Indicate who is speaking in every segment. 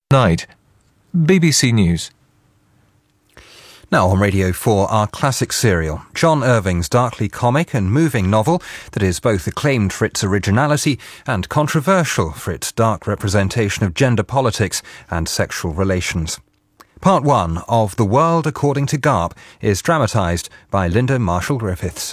Speaker 1: Night. BBC News.
Speaker 2: Now on Radio 4, our classic serial, John Irving's darkly comic and moving novel that is both acclaimed for its originality and controversial for its dark representation of gender politics and sexual relations. Part 1 of The World According to Garp is dramatised by Linda Marshall-Griffiths.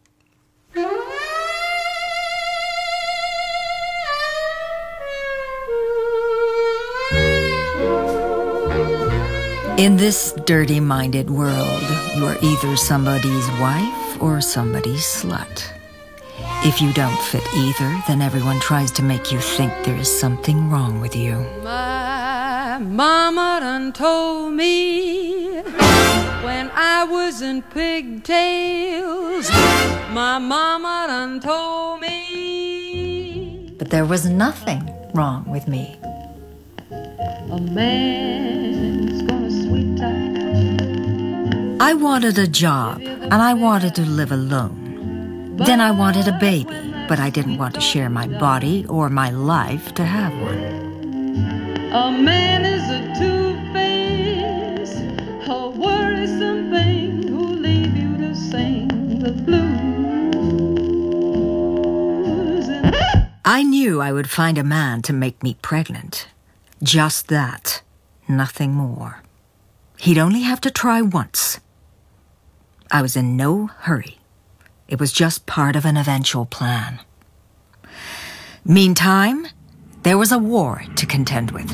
Speaker 3: In this dirty-minded world, you are either somebody's wife or somebody's slut. If you don't fit either, then everyone tries to make you think there is something wrong with you.
Speaker 4: My mama done told me when I was in pigtails. My mama done told me.
Speaker 3: But there was nothing wrong with me.
Speaker 4: A man's gonna sweet talk.
Speaker 3: I wanted a job, and I wanted to live alone. Then I wanted a baby, but I didn't want to share my body or my life to have one.
Speaker 4: A man is a two-faced, a worrisome thing who'll leave you to sing the blues.
Speaker 3: I knew I would find a man to make me pregnant. Just that, nothing more. He'd only have to try once. I was in no hurry. It was just part of an eventual plan. Meantime, there was a war to contend with.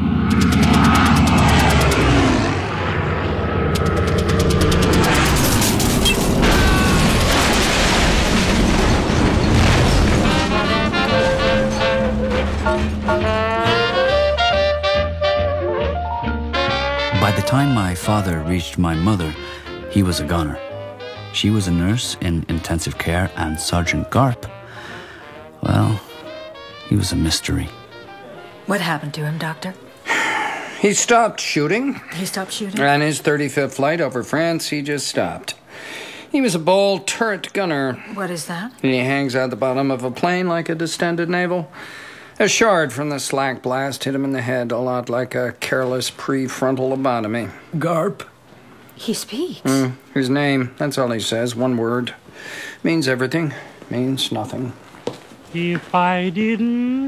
Speaker 5: By the time my father reached my mother, he was a goner. She was a nurse in intensive care, and Sergeant Garp, well, he was a mystery.
Speaker 3: What happened to him, Doctor?
Speaker 6: He stopped shooting.
Speaker 3: He stopped shooting?
Speaker 6: On his 35th flight over France, he just stopped. He was a bold turret gunner.
Speaker 3: What is that?
Speaker 6: He hangs out the bottom of a plane like a distended navel. A shard from the slack blast hit him in the head, a lot like a careless prefrontal lobotomy.
Speaker 5: Garp?
Speaker 3: He speaks.
Speaker 6: His name, that's all he says, one word. Means everything, means nothing.
Speaker 7: If I didn't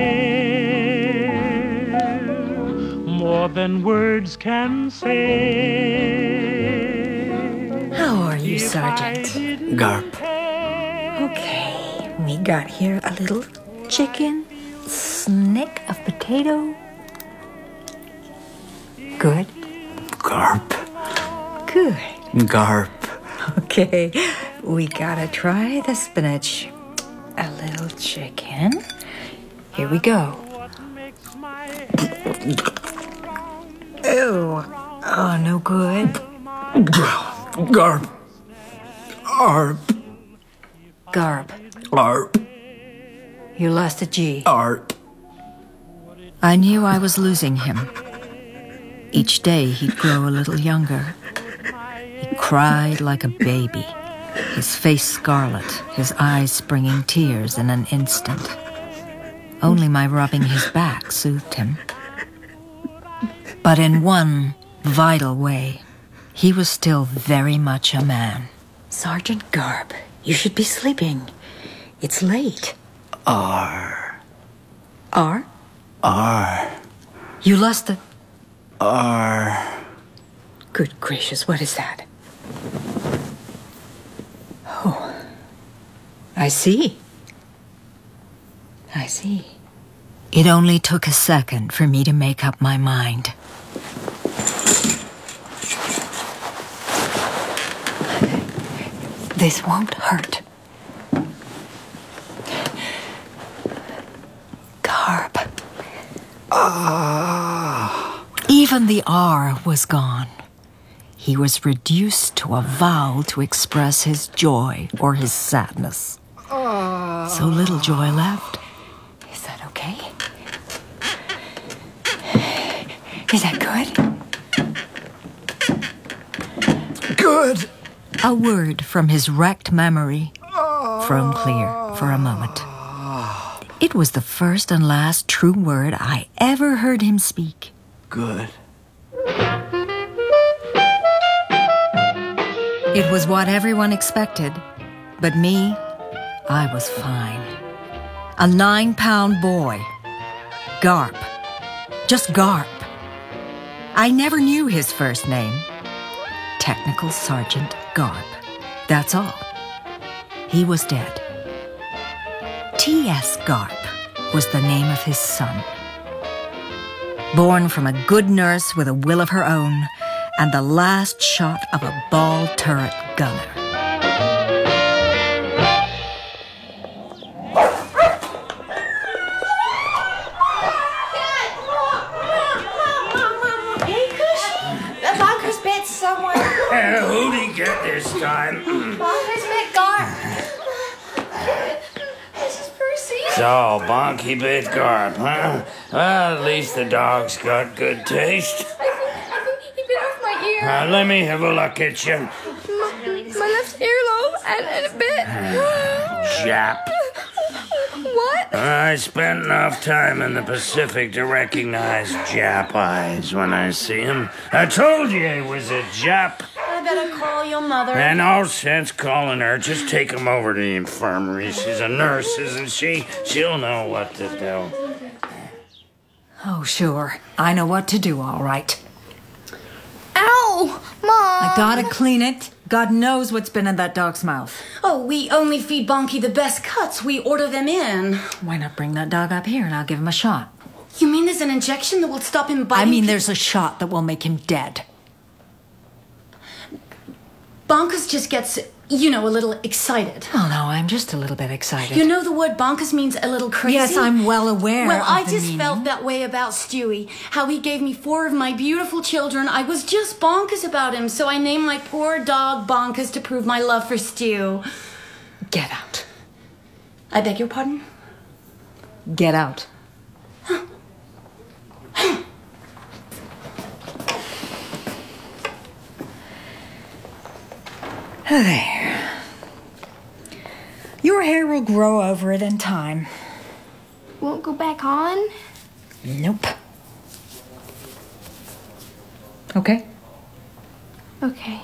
Speaker 7: care more than words can say.
Speaker 3: How are you, Sergeant?
Speaker 5: Garp.
Speaker 3: Okay, we got here a little chicken, snick of potato. Good?
Speaker 5: Garp.
Speaker 3: Good.
Speaker 5: Garp.
Speaker 3: Okay, we gotta try the spinach. A little chicken. Here we go. Ew. Oh, no good.
Speaker 5: Garp. Garp.
Speaker 3: Garb.
Speaker 5: Garp.
Speaker 3: You lost a G.
Speaker 5: Garp.
Speaker 3: I knew I was losing him. Each day he'd grow a little younger. He cried like a baby, his face scarlet, his eyes springing tears in an instant. Only my rubbing his back soothed him. But in one vital way, he was still very much a man. Sergeant Garb, you should be sleeping. It's late.
Speaker 5: R.
Speaker 3: R?
Speaker 5: R.
Speaker 3: You lost the...
Speaker 5: R.
Speaker 3: Good gracious, what is that? Oh, I see. I see. It only took a second for me to make up my mind. This won't hurt. Garb. Even the R was gone. He was reduced to a vowel to express his joy or his sadness. So little joy left. Is that okay? Is that good?
Speaker 5: Good.
Speaker 3: A word from his wrecked memory, thrown clear for a moment. It was the first and last true word I ever heard him speak.
Speaker 5: good.
Speaker 3: It was what everyone expected, but me, I was fine. A 9-pound boy. Garp. Just Garp. I never knew his first name. Technical Sergeant Garp. That's all. He was dead. T.S. Garp was the name of his son. Born from a good nurse with a will of her own and the last shot of a ball turret gunner.
Speaker 8: Hey, Kush, the bunker's bed somewhere.
Speaker 9: Who'd he get this time?
Speaker 8: Bunker's bed Garp. This is Percy.
Speaker 9: So, Bonky bit Garp, huh? Well, at least the dog's got good taste.
Speaker 8: I think he bit off my ear.
Speaker 9: Let me have a look at you.
Speaker 8: My left earlobe and a bit.
Speaker 9: Jap.
Speaker 8: What?
Speaker 9: I spent enough time in the Pacific to recognize Jap eyes when I see him. I told you he was a Jap.
Speaker 8: I better call your mother.
Speaker 9: And no sense calling her. Just take him over to the infirmary. She's a nurse, isn't she? She'll know what to do.
Speaker 3: Oh, sure. I know what to do, all right.
Speaker 8: Ow! Mom!
Speaker 3: I gotta clean it. God knows what's been in that dog's mouth.
Speaker 8: Oh, we only feed Bonky the best cuts. We order them in.
Speaker 3: Why not bring that dog up here and I'll give him a shot?
Speaker 8: You mean there's an injection that will stop him biting?
Speaker 3: I mean there's a shot that will make him dead.
Speaker 8: Bonkers just gets, a little excited.
Speaker 3: Oh, no, I'm just a little bit excited.
Speaker 8: You know the word bonkers means a little crazy?
Speaker 3: Yes, I'm well aware
Speaker 8: Well,
Speaker 3: of
Speaker 8: I
Speaker 3: the
Speaker 8: just
Speaker 3: meaning.
Speaker 8: felt that way about Stewie. How he gave me 4 of my beautiful children. I was just bonkers about him, so I named my poor dog Bonkers to prove my love for Stew.
Speaker 3: Get out.
Speaker 8: I beg your pardon?
Speaker 3: Get out. There. Your hair will grow over it in time.
Speaker 8: Won't go back on?
Speaker 3: Nope. Okay?
Speaker 10: Okay.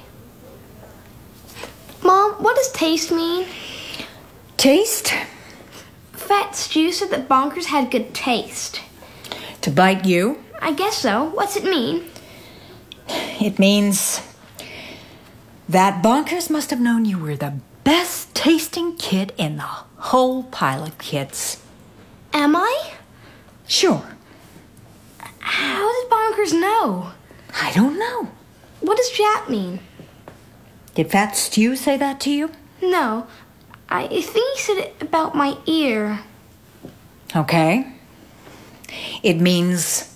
Speaker 10: Mom, what does taste mean?
Speaker 3: Taste?
Speaker 10: Fat Stew said that Bonkers had good taste.
Speaker 3: To bite you?
Speaker 10: I guess so. What's it mean?
Speaker 3: It means that Bonkers must have known you were the best tasting kid in the whole pile of kids.
Speaker 10: Am I?
Speaker 3: Sure.
Speaker 10: How did Bonkers know?
Speaker 3: I don't know.
Speaker 10: What does Jap mean?
Speaker 3: Did Fat Stew say that to you?
Speaker 10: No. I think he said it about my ear.
Speaker 3: Okay. It means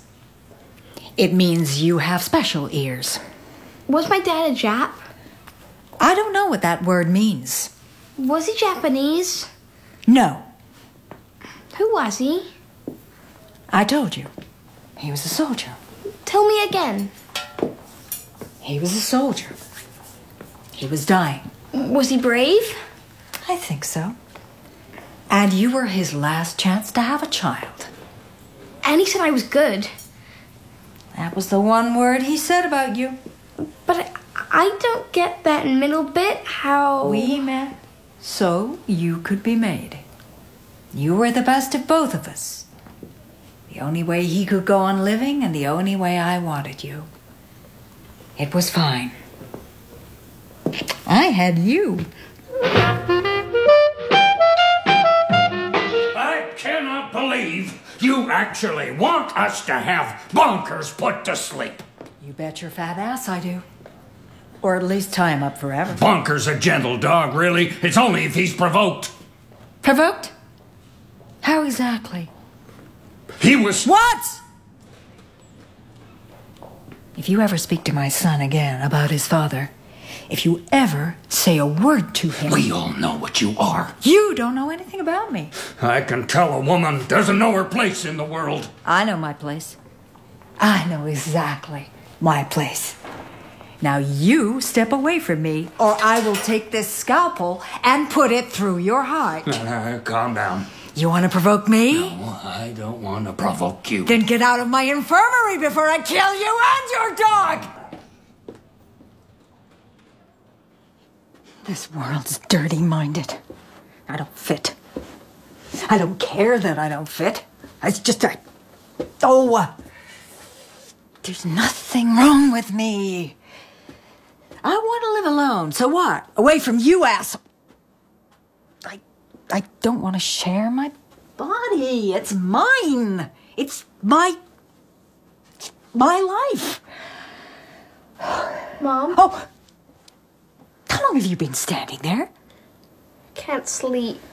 Speaker 3: you have special ears.
Speaker 10: Was my dad a Jap?
Speaker 3: I don't know what that word means.
Speaker 10: Was he Japanese?
Speaker 3: No.
Speaker 10: Who was he?
Speaker 3: I told you. He was a soldier.
Speaker 10: Tell me again.
Speaker 3: He was a soldier. He was dying.
Speaker 10: Was he brave?
Speaker 3: I think so. And you were his last chance to have a child.
Speaker 10: And he said I was good.
Speaker 3: That was the one word he said about you.
Speaker 10: But I don't get that middle bit, how...
Speaker 3: We met so you could be made. You were the best of both of us. The only way he could go on living and the only way I wanted you. It was fine. I had you.
Speaker 9: I cannot believe you actually want us to have Bonkers put to sleep.
Speaker 3: You bet your fat ass I do. Or at least tie him up forever.
Speaker 9: Bonkers a gentle dog, really. It's only if he's provoked.
Speaker 3: Provoked? How exactly?
Speaker 9: He was...
Speaker 3: What? If you ever speak to my son again about his father, if you ever say a word to him...
Speaker 9: We all know what you are.
Speaker 3: You don't know anything about me.
Speaker 9: I can tell a woman doesn't know her place in the world.
Speaker 3: I know my place. I know exactly my place. Now you step away from me, or I will take this scalpel and put it through your heart.
Speaker 9: Calm down.
Speaker 3: You want to provoke me?
Speaker 9: No, I don't want to provoke you.
Speaker 3: Then get out of my infirmary before I kill you and your dog! This world's dirty-minded. I don't fit. I don't care that I don't fit. It's just there's nothing wrong with me. I want to live alone, so what? Away from you, asshole. I don't want to share my body. It's mine. It's my life.
Speaker 10: Mom?
Speaker 3: Oh, how long have you been standing there?
Speaker 10: Can't sleep.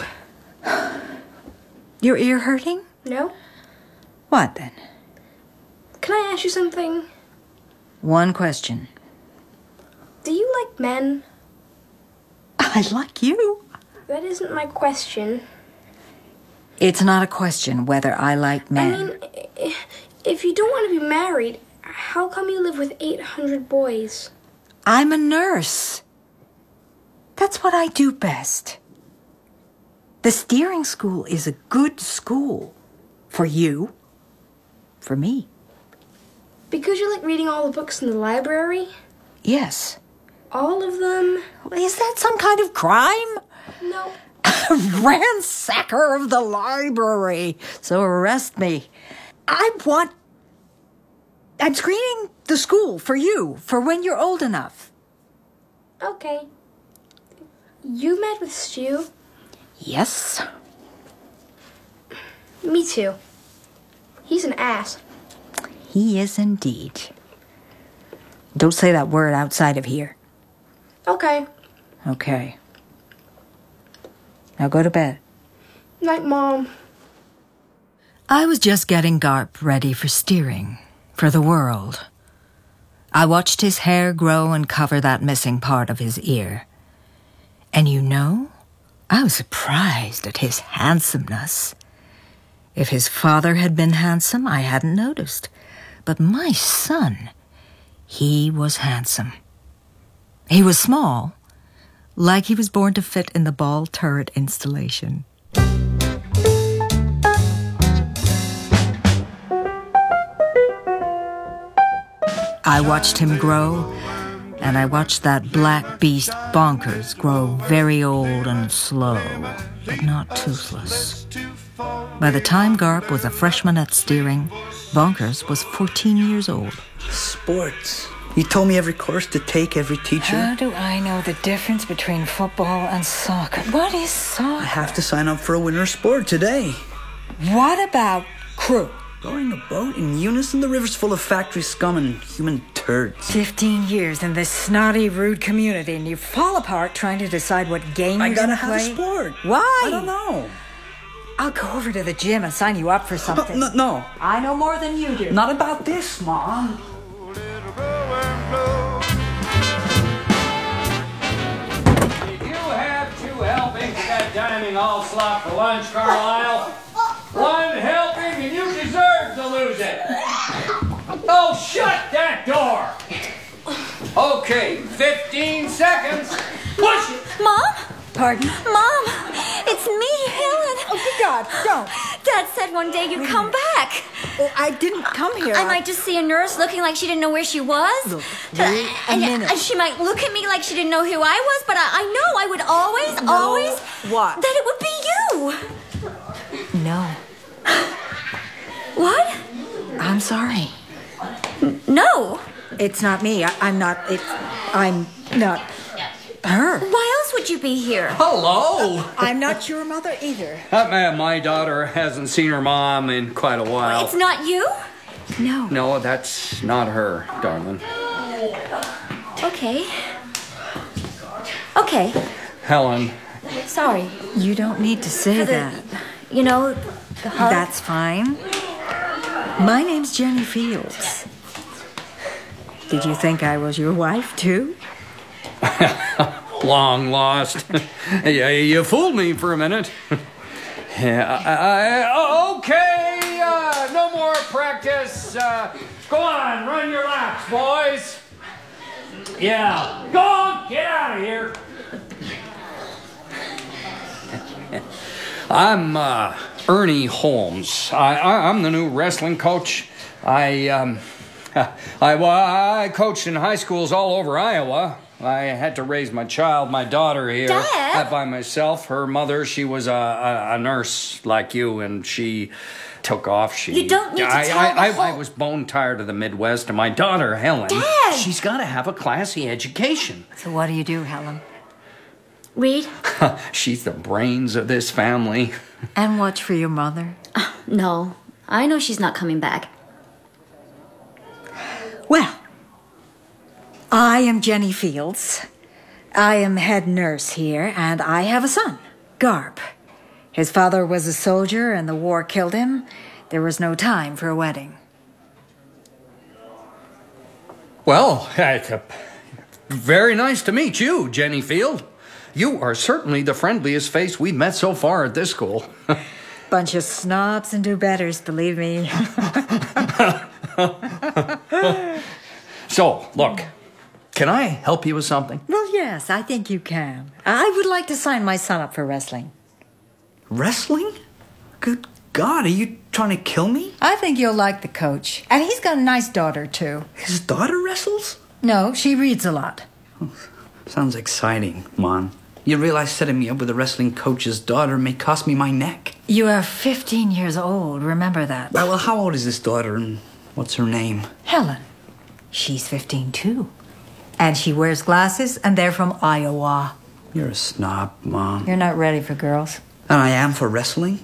Speaker 3: Your ear hurting?
Speaker 10: No?
Speaker 3: What then?
Speaker 10: Can I ask you something?
Speaker 3: One question.
Speaker 10: Do you like men?
Speaker 3: I like you.
Speaker 10: That isn't my question.
Speaker 3: It's not a question whether I like men.
Speaker 10: I mean, if you don't want to be married, how come you live with 800 boys?
Speaker 3: I'm a nurse. That's what I do best. The steering school is a good school. For you. For me.
Speaker 10: Because you like reading all the books in the library?
Speaker 3: Yes.
Speaker 10: All of them?
Speaker 3: Is that some kind of crime?
Speaker 10: No.
Speaker 3: Ransacker of the library. So arrest me. I'm screening the school for you, for when you're old enough.
Speaker 10: Okay. You met with Stu?
Speaker 3: Yes.
Speaker 10: Me too. He's an ass.
Speaker 3: He is indeed. Don't say that word outside of here.
Speaker 10: Okay.
Speaker 3: Okay. Now go to bed.
Speaker 10: Night, Mom.
Speaker 3: I was just getting Garp ready for steering, for the world. I watched his hair grow and cover that missing part of his ear. And you know, I was surprised at his handsomeness. If his father had been handsome, I hadn't noticed. But my son, he was handsome. He was small, like he was born to fit in the ball turret installation. I watched him grow, and I watched that black beast Bonkers grow very old and slow, but not toothless. By the time Garp was a freshman at steering, Bonkers was 14 years old.
Speaker 5: Sports. You told me every course to take, every teacher.
Speaker 3: How do I know the difference between football and soccer? What is soccer?
Speaker 5: I have to sign up for a winter sport today.
Speaker 3: What about crew?
Speaker 5: Rowing a boat in unison, the river's full of factory scum and human turds.
Speaker 3: 15 years in this snotty, rude community, and you fall apart trying to decide what game
Speaker 5: I
Speaker 3: you're
Speaker 5: gotta
Speaker 3: gonna
Speaker 5: have
Speaker 3: play?
Speaker 5: a sport.
Speaker 3: Why?
Speaker 5: I don't know.
Speaker 3: I'll go over to the gym and sign you up for something.
Speaker 5: No.
Speaker 3: I know more than you do.
Speaker 5: Not about this, Mom.
Speaker 6: Did you have 2 helpings of that dining all slop for lunch, Carlisle? 1 helping and you deserve to lose it. Oh, shut that door. Okay, 15 seconds. Push it.
Speaker 11: Mom?
Speaker 3: Pardon?
Speaker 11: Mom, it's me, Helen.
Speaker 3: Oh, good God, don't.
Speaker 11: Dad said one day you'd come back.
Speaker 3: Oh, I didn't come here.
Speaker 11: I might just see a nurse looking like she didn't know where she was.
Speaker 3: Look, wait a minute.
Speaker 11: And she might look at me like she didn't know who I was, but I know I would always...
Speaker 3: What?
Speaker 11: That it would be you.
Speaker 3: No.
Speaker 11: What?
Speaker 3: I'm sorry.
Speaker 11: No.
Speaker 3: It's not me. I'm not her.
Speaker 11: Why else would you be here?
Speaker 6: Hello.
Speaker 3: I'm not your mother either.
Speaker 6: My daughter hasn't seen her mom in quite a while.
Speaker 11: It's not you?
Speaker 3: No.
Speaker 6: No, that's not her, darling.
Speaker 11: Okay. Okay.
Speaker 6: Helen.
Speaker 11: Sorry.
Speaker 3: You don't need to say that.
Speaker 11: You know, the hug.
Speaker 3: That's fine. My name's Jenny Fields. Did you think I was your wife, too?
Speaker 6: Long lost. Yeah, you fooled me for a minute. Yeah, okay, no more practice. Go on, run your laps, boys. Yeah, go on, get out of here. I'm Ernie Holmes. I'm the new wrestling coach. I coached in high schools all over Iowa. I had to raise my daughter here,
Speaker 11: Dad?
Speaker 6: by myself. Her mother, she was a nurse like you, and she took off.
Speaker 11: You don't need to tell
Speaker 6: I was bone tired of the Midwest, and my daughter, Helen,
Speaker 11: Dad!
Speaker 6: she's got to have a classy education.
Speaker 3: So what do you do, Helen?
Speaker 11: Read?
Speaker 6: She's the brains of this family.
Speaker 3: And watch for your mother?
Speaker 11: No. I know she's not coming back.
Speaker 3: Well, I am Jenny Fields. I am head nurse here, and I have a son, Garp. His father was a soldier, and the war killed him. There was no time for a wedding.
Speaker 6: Well, very nice to meet you, Jenny Field. You are certainly the friendliest face we've met so far at this school.
Speaker 3: Bunch of snobs and do-betters, believe me.
Speaker 6: So, look, can I help you with something?
Speaker 3: Well, yes, I think you can. I would like to sign my son up for wrestling.
Speaker 5: Wrestling? Good God, are you trying to kill me?
Speaker 3: I think you'll like the coach. And he's got a nice daughter, too.
Speaker 5: His daughter wrestles?
Speaker 3: No, she reads a lot.
Speaker 5: Sounds exciting, Mon. You realize setting me up with a wrestling coach's daughter may cost me my neck.
Speaker 3: You are 15 years old, remember that.
Speaker 5: Well, how old is this daughter and what's her name?
Speaker 3: Helen. She's 15, too. And she wears glasses, and they're from Iowa.
Speaker 5: You're a snob, Mom.
Speaker 3: You're not ready for girls.
Speaker 5: And I am for wrestling?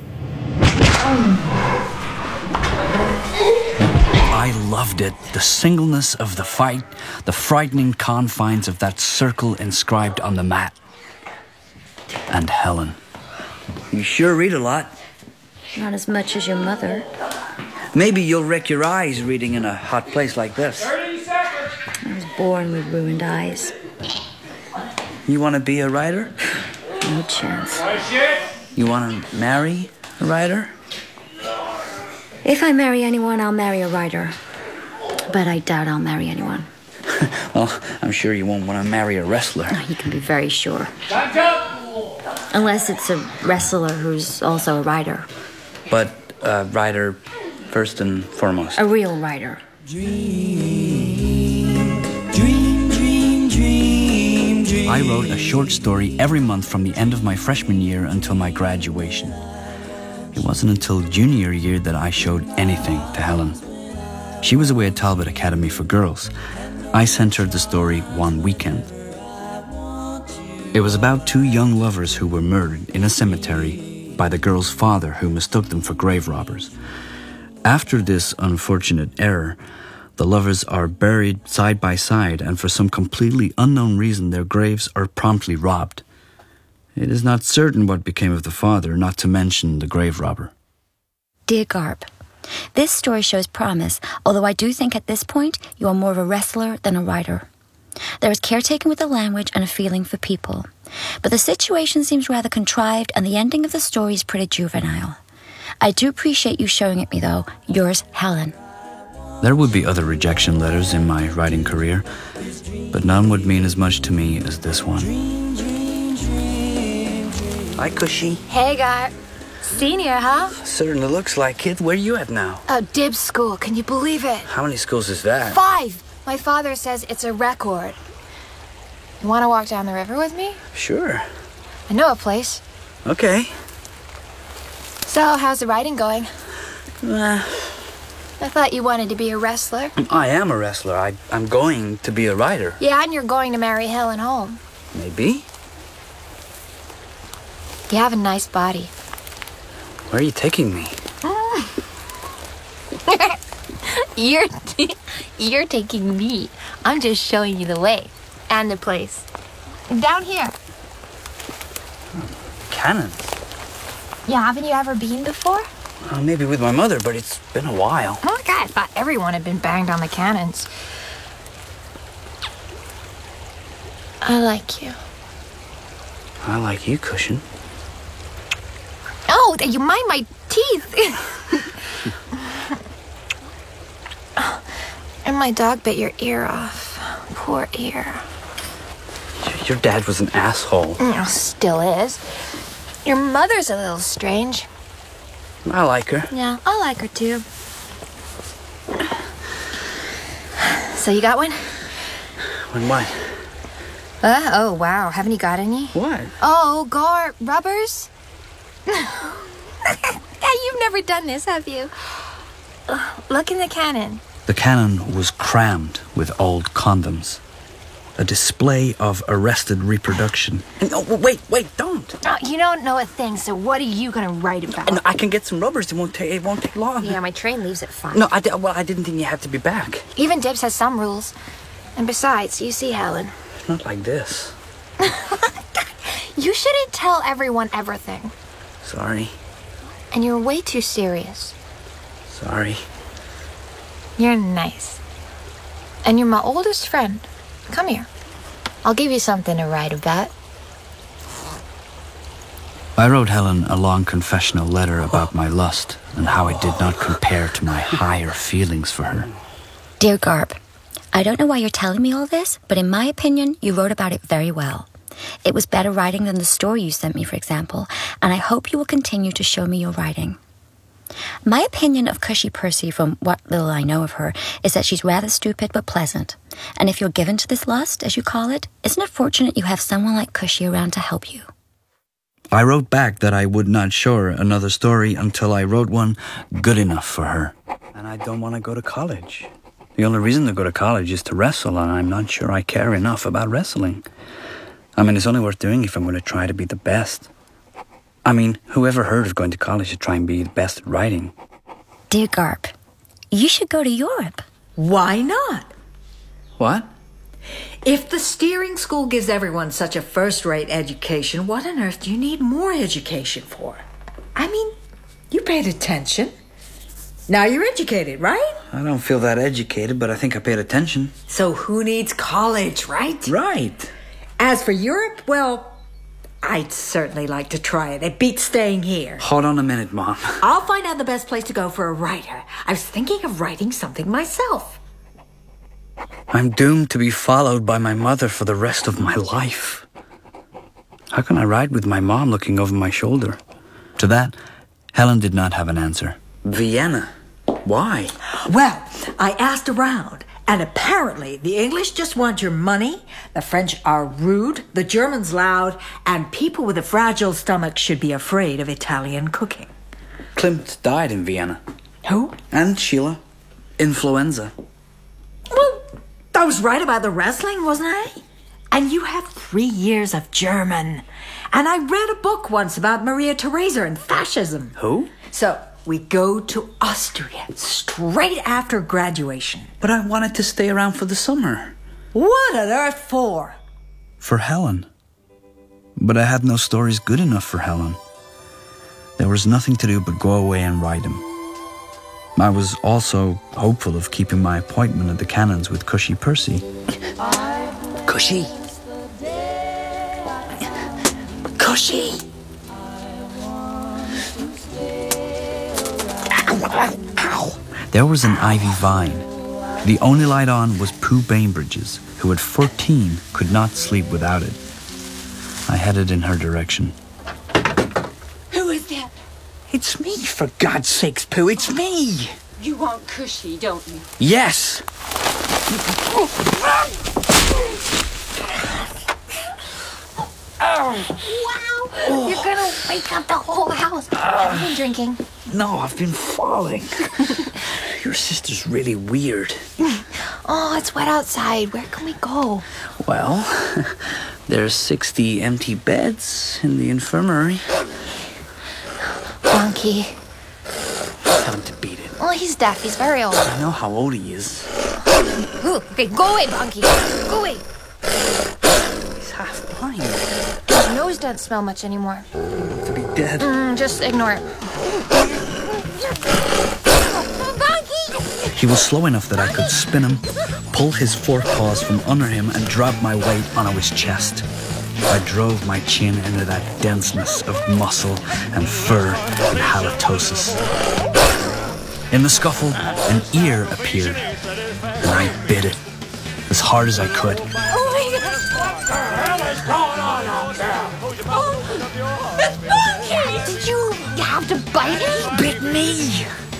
Speaker 5: I loved it. The singleness of the fight, the frightening confines of that circle inscribed on the mat. And Helen. You sure read a lot.
Speaker 11: Not as much as your mother.
Speaker 5: Maybe you'll wreck your eyes reading in a hot place like this.
Speaker 6: 30 seconds.
Speaker 11: I was born with ruined eyes.
Speaker 5: You want to be a writer?
Speaker 11: No chance.
Speaker 5: You want to marry a writer?
Speaker 11: If I marry anyone, I'll marry a writer. But I doubt I'll marry anyone.
Speaker 5: Well, I'm sure you won't want to marry a wrestler.
Speaker 11: You can be very sure.
Speaker 6: Time's up.
Speaker 11: Unless it's a wrestler who's also a writer.
Speaker 5: But a writer first and foremost.
Speaker 11: A real writer.
Speaker 5: I wrote a short story every month from the end of my freshman year until my graduation. It wasn't until junior year that I showed anything to Helen. She was away at Talbot Academy for Girls. I sent her the story one weekend. It was about two young lovers who were murdered in a cemetery by the girl's father, who mistook them for grave robbers. After this unfortunate error, the lovers are buried side by side, and for some completely unknown reason, their graves are promptly robbed. It is not certain what became of the father, not to mention the grave robber.
Speaker 11: Dear Garp, this story shows promise, although I do think at this point you are more of a wrestler than a writer. There is caretaking with the language and a feeling for people. But the situation seems rather contrived, and the ending of the story is pretty juvenile. I do appreciate you showing it me, though. Yours, Helen.
Speaker 5: There would be other rejection letters in my writing career, but none would mean as much to me as this one. Hi, Cushy.
Speaker 12: Hey, Garp. Senior, huh?
Speaker 5: Certainly looks like it. Where you at now?
Speaker 12: Oh, Dibs School. Can you believe it?
Speaker 5: How many schools is that?
Speaker 12: 5. My father says it's a record. You want to walk down the river with me?
Speaker 5: Sure.
Speaker 12: I know a place.
Speaker 5: Okay.
Speaker 12: So, how's the writing going?
Speaker 5: Uh,
Speaker 12: I thought you wanted to be a wrestler.
Speaker 5: I am a wrestler. I'm going to be a writer.
Speaker 12: Yeah, and you're going to marry Helen Holmes.
Speaker 5: Maybe.
Speaker 12: You have a nice body.
Speaker 5: Where are you taking me?
Speaker 12: You're taking me. I'm just showing you the way. And the place. Down here.
Speaker 5: Cannon.
Speaker 12: Yeah, haven't you ever been before?
Speaker 5: Maybe with my mother, but it's been a while.
Speaker 12: Oh, God, I thought everyone had been banged on the cannons. I like you.
Speaker 5: I like you, Cushion.
Speaker 12: Oh, you mind my teeth. And my dog bit your ear off. Poor ear.
Speaker 5: Your dad was an asshole.
Speaker 12: Still is. Your mother's a little strange.
Speaker 5: I like her.
Speaker 12: Yeah, I like her too. So you got one?
Speaker 5: When what?
Speaker 12: Oh, wow. Haven't you got any?
Speaker 5: What?
Speaker 12: Oh, rubbers? Yeah, you've never done this, have you? Look in the cannon.
Speaker 5: The cannon was crammed with old condoms. A display of arrested reproduction. No, wait, don't.
Speaker 12: Oh, you don't know a thing, so what are you going to write about?
Speaker 5: No, I can get some rubbers. It won't take long.
Speaker 12: Yeah, my train leaves at 5.
Speaker 5: No, I didn't think you had to be back.
Speaker 12: Even Dibs has some rules. And besides, you see, Helen.
Speaker 5: Not like this.
Speaker 12: You shouldn't tell everyone everything.
Speaker 5: Sorry.
Speaker 12: And you're way too serious.
Speaker 5: Sorry.
Speaker 12: You're nice. And you're my oldest friend. Come here. I'll give you something to write about.
Speaker 5: I wrote Helen a long confessional letter about my lust and how it did not compare to my higher feelings for her.
Speaker 11: Dear Garp, I don't know why you're telling me all this, but in my opinion, you wrote about it very well. It was better writing than the story you sent me, for example, and I hope you will continue to show me your writing. My opinion of Cushy Percy, from what little I know of her, is that she's rather stupid but pleasant. And if you're given to this lust, as you call it, isn't it fortunate you have someone like Cushy around to help you?
Speaker 5: I wrote back that I would not show her another story until I wrote one good enough for her. And I don't want to go to college. The only reason to go to college is to wrestle, and I'm not sure I care enough about wrestling. I mean, it's only worth doing if I'm going to try to be the best. I mean, whoever heard of going to college to try and be the best at writing?
Speaker 11: Dear Garp, you should go to Europe.
Speaker 13: Why not?
Speaker 5: What?
Speaker 13: If the steering school gives everyone such a first-rate education, what on earth do you need more education for? I mean, you paid attention. Now you're educated, right?
Speaker 5: I don't feel that educated, but I think I paid attention.
Speaker 13: So who needs college, right?
Speaker 5: Right.
Speaker 13: As for Europe, well, I'd certainly like to try it. It beats staying here.
Speaker 5: Hold on a minute, Mom.
Speaker 13: I'll find out the best place to go for a writer. I was thinking of writing something myself.
Speaker 5: I'm doomed to be followed by my mother for the rest of my life. How can I ride with my mom looking over my shoulder? To that, Helen did not have an answer. Vienna? Why?
Speaker 13: Well, I asked around, and apparently the English just want your money, the French are rude, the Germans loud, and people with a fragile stomach should be afraid of Italian cooking.
Speaker 5: Klimt died in Vienna.
Speaker 13: Who?
Speaker 5: And Sheila. Influenza.
Speaker 13: Well, I was right about the wrestling, wasn't I? And you have 3 years of German. And I read a book once about Maria Theresa and fascism.
Speaker 5: Who?
Speaker 13: So we go to Austria straight after graduation.
Speaker 5: But I wanted to stay around for the summer.
Speaker 13: What on earth for?
Speaker 5: For Helen. But I had no stories good enough for Helen. There was nothing to do but go away and write them. I was also hopeful of keeping my appointment at the Cannons with Cushy Percy. Cushy. Cushy. Ow. There was an ivy vine. The only light on was Pooh Bainbridge's, who at 14 could not sleep without it. I headed in her direction.
Speaker 12: Who is that?
Speaker 5: It's me, for God's sakes, Pooh, it's me!
Speaker 12: You want Cushy, don't you?
Speaker 5: Yes!
Speaker 12: Wow! You're gonna wake up the whole house. Have you been drinking?
Speaker 5: No, I've been falling. Your sister's really weird.
Speaker 12: Oh, it's wet outside. Where can we go?
Speaker 5: Well, there's 60 empty beds in the infirmary.
Speaker 12: Bonky.
Speaker 5: Tell him to beat it.
Speaker 12: Oh, he's deaf. He's very old.
Speaker 5: I know how old he is.
Speaker 12: Ooh, okay, go away, Bonky. Go away.
Speaker 5: He's half blind.
Speaker 12: His nose doesn't smell much anymore.
Speaker 5: To be dead.
Speaker 12: Just ignore it.
Speaker 5: He was slow enough that I could spin him, pull his forepaws from under him, and drop my weight onto his chest. I drove my chin into that denseness of muscle and fur and halitosis. In the scuffle, an ear appeared, and I bit it as hard as I could.
Speaker 12: Oh my God!
Speaker 6: What the hell is going on out there?
Speaker 12: It's Bonky! Did you have to bite him?
Speaker 5: He bit
Speaker 13: me!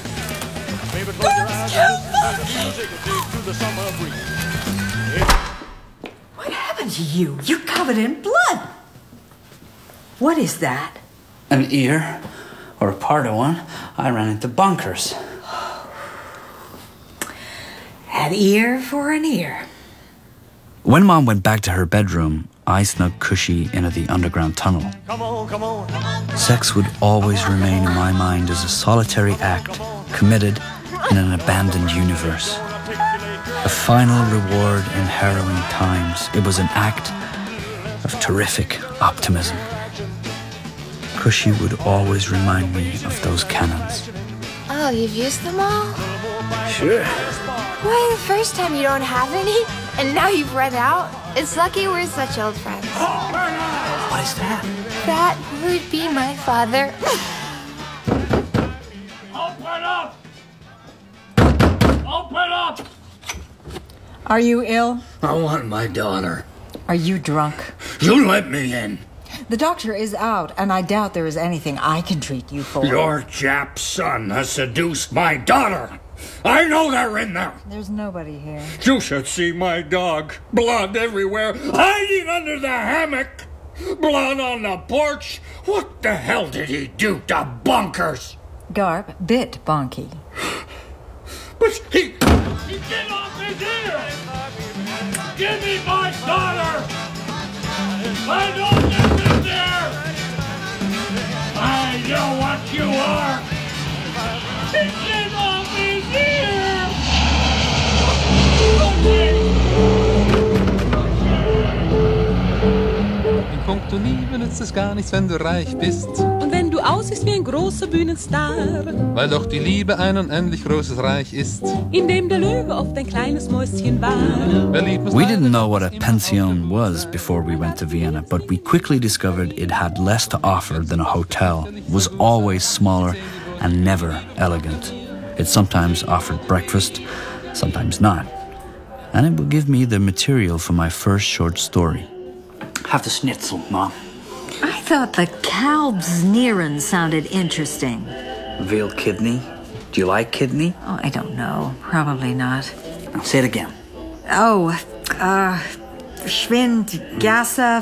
Speaker 13: What happened to you? You're covered in blood. What is that?
Speaker 5: An ear, or a part of one. I ran into bunkers.
Speaker 13: An ear for an ear.
Speaker 5: When Mom went back to her bedroom, I snuck Cushy into the underground tunnel. Sex would always remain in my mind as a solitary act committed in an abandoned universe. A final reward in harrowing times. It was an act of terrific optimism. Cushy would always remind me of those cannons.
Speaker 12: Oh, you've used them all?
Speaker 5: Sure.
Speaker 12: Why, the first time you don't have any, and now you've run out? It's lucky we're such old friends.
Speaker 5: What is that?
Speaker 12: That would be my father.
Speaker 6: Open up! Open up!
Speaker 13: Are you ill?
Speaker 9: I want my daughter.
Speaker 13: Are you drunk?
Speaker 9: You let me in.
Speaker 13: The doctor is out, and I doubt there is anything I can treat you for.
Speaker 9: Your Jap son has seduced my daughter. I know they're in there.
Speaker 13: There's nobody here.
Speaker 9: You should see my dog. Blood everywhere. Hiding under the hammock. Blood on the porch. What the hell did he do to Bunkers?
Speaker 13: Garp bit Bonky.
Speaker 9: But he...
Speaker 6: Get off his ear! Give me my daughter! I don't live in there! I know what you are! Get off his ear!
Speaker 1: In puncto Liebe nützt es gar nichts, wenn du reich bist.
Speaker 14: Und wenn du aussiehst wie ein großer Bühnenstar.
Speaker 1: Weil doch die Liebe ein unendlich großes Reich ist.
Speaker 14: In dem der Löwe oft ein kleines Mäuschen war.
Speaker 5: We didn't know what a pension was before we went to Vienna, but we quickly discovered it had less to offer than a hotel, was always smaller and never elegant. It sometimes offered breakfast, sometimes not. And it would give me the material for my first short story. Have the schnitzel, Mom.
Speaker 13: I thought the Kalbsnieren sounded interesting.
Speaker 5: Veal kidney. Do you like kidney?
Speaker 13: Oh, I don't know. Probably not.
Speaker 5: Now, say it again.
Speaker 13: Oh, Schwind Gasse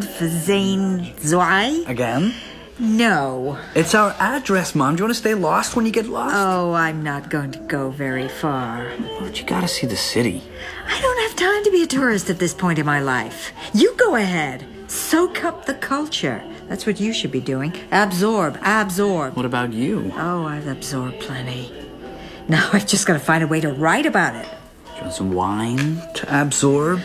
Speaker 13: 572?
Speaker 5: Again?
Speaker 13: No.
Speaker 5: It's our address, Mom. Do you want to stay lost when you get lost?
Speaker 13: Oh, I'm not going to go very far.
Speaker 5: But you gotta see the city.
Speaker 13: I don't have time to be a tourist at this point in my life. You go ahead. Soak up the culture. That's what you should be doing. Absorb.
Speaker 5: What about you?
Speaker 13: Oh, I've absorbed plenty. Now I've just got to find a way to write about it.
Speaker 5: Do you want some wine to absorb?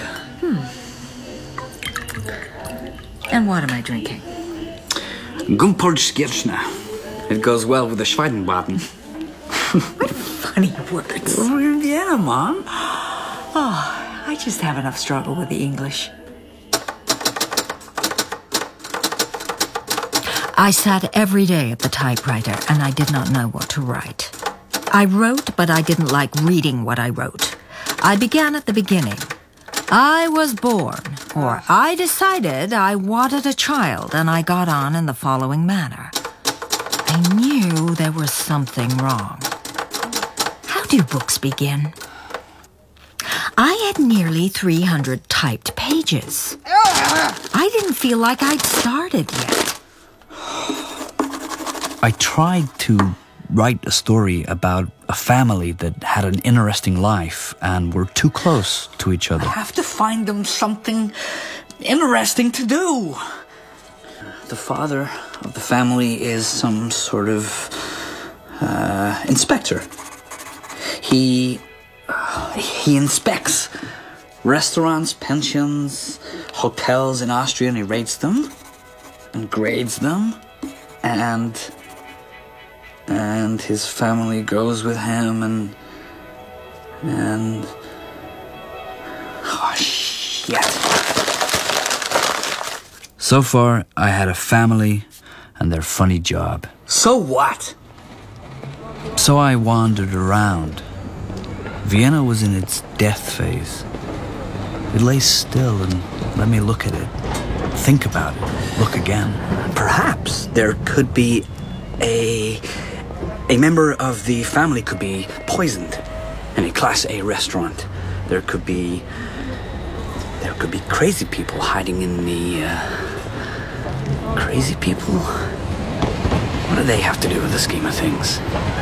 Speaker 13: And what am I drinking?
Speaker 5: Gumpolskirchner. It goes well with the Schweidenbaden.
Speaker 13: What funny words.
Speaker 5: Yeah, Mom.
Speaker 13: Oh, I just have enough struggle with the English. I sat every day at the typewriter, and I did not know what to write. I wrote, but I didn't like reading what I wrote. I began at the beginning. I was born, or I decided I wanted a child, and I got on in the following manner. I knew there was something wrong. How do books begin? I had nearly 300 typed pages. I didn't feel like I'd started yet.
Speaker 5: I tried to write a story about a family that had an interesting life and were too close to each other. I have to find them something interesting to do. The father of the family is some sort of inspector. He inspects restaurants, pensions, hotels in Austria, and he rates them and grades them, and his family goes with him, and oh shit. So far, I had a family and their funny job. So what? So I wandered around. Vienna was in its death phase. It lay still and let me look at it. Think about it. Look again. Perhaps there could be a A member of the family could be poisoned in a Class A restaurant. There could be crazy people hiding in the... Crazy people? What do they have to do with the scheme of things?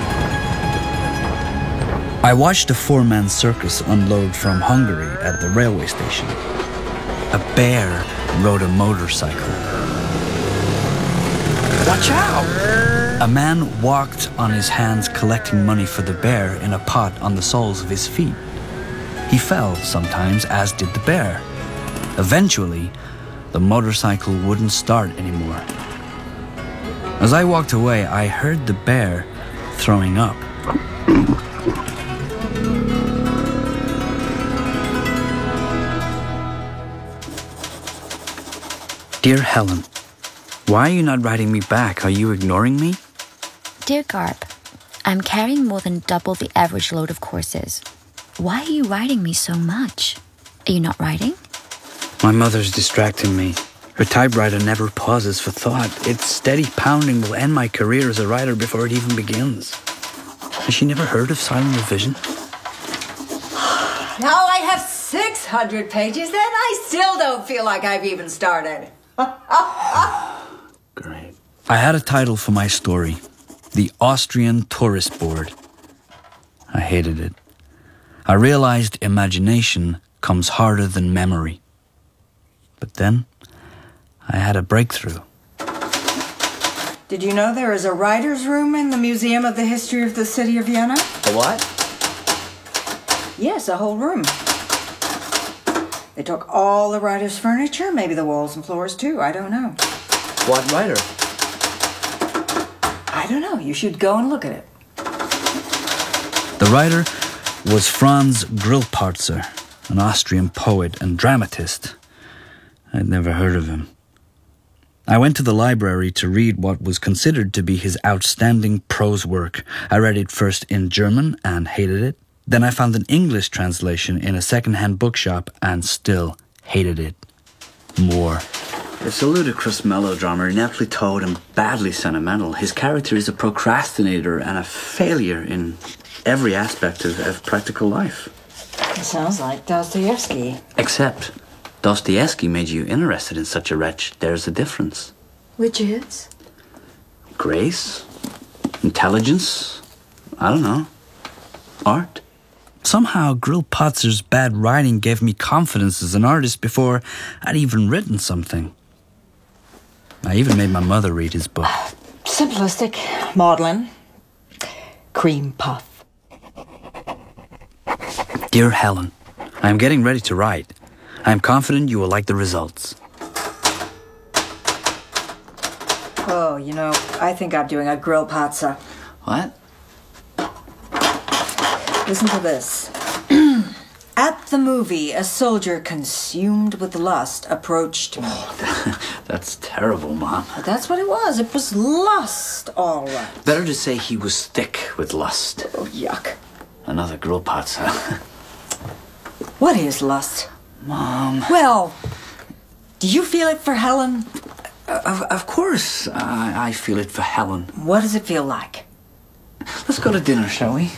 Speaker 5: I watched a four-man circus unload from Hungary at the railway station. A bear rode a motorcycle. Watch out! A man walked on his hands collecting money for the bear in a pot on the soles of his feet. He fell sometimes, as did the bear. Eventually, the motorcycle wouldn't start anymore. As I walked away, I heard the bear throwing up. Dear Helen, why are you not writing me back? Are you ignoring me?
Speaker 11: Dear Garp, I'm carrying more than double the average load of courses. Why are you writing me so much? Are you not writing?
Speaker 5: My mother's distracting me. Her typewriter never pauses for thought. Its steady pounding will end my career as a writer before it even begins. Has she never heard of silent revision?
Speaker 13: Now I have 600 pages and I still don't feel like I've even started.
Speaker 5: Great. I had a title for my story, The Austrian Tourist Board. I hated it. I realized imagination comes harder than memory. But then, I had a breakthrough.
Speaker 13: Did you know there is a writer's room in the Museum of the History of the City of Vienna?
Speaker 5: A what?
Speaker 13: Yes, a whole room. They took all the writer's furniture, maybe the walls and floors too, I don't know.
Speaker 5: What writer?
Speaker 13: I don't know, you should go and look at it.
Speaker 5: The writer was Franz Grillparzer, an Austrian poet and dramatist. I'd never heard of him. I went to the library to read what was considered to be his outstanding prose work. I read it first in German and hated it. Then I found an English translation in a second-hand bookshop and still hated it more. It's a ludicrous melodrama, ineptly told and badly sentimental. His character is a procrastinator and a failure in every aspect of practical life.
Speaker 13: It sounds like Dostoevsky.
Speaker 5: Except Dostoevsky made you interested in such a wretch. There's a difference.
Speaker 13: Which is?
Speaker 5: Grace? Intelligence? I don't know. Art? Somehow Grillparzer's bad writing gave me confidence as an artist before I'd even written something. I even made my mother read his book.
Speaker 13: Simplistic, maudlin, cream puff.
Speaker 5: Dear Helen, I am getting ready to write. I am confident you will like the results.
Speaker 13: Oh, you know, I think I'm doing a Grillparzer.
Speaker 5: What?
Speaker 13: Listen to this. At the movie, a soldier consumed with lust approached me.
Speaker 5: That's terrible, Mom.
Speaker 13: But that's what it was. It was lust, all right.
Speaker 5: Better to say he was thick with lust.
Speaker 13: Oh, yuck.
Speaker 5: Another Grillparzer.
Speaker 13: What is lust?
Speaker 5: Mom.
Speaker 13: Well, do you feel it for Helen?
Speaker 5: Of course, I feel it for Helen.
Speaker 13: What does it feel like?
Speaker 5: Let's go to dinner, shall we?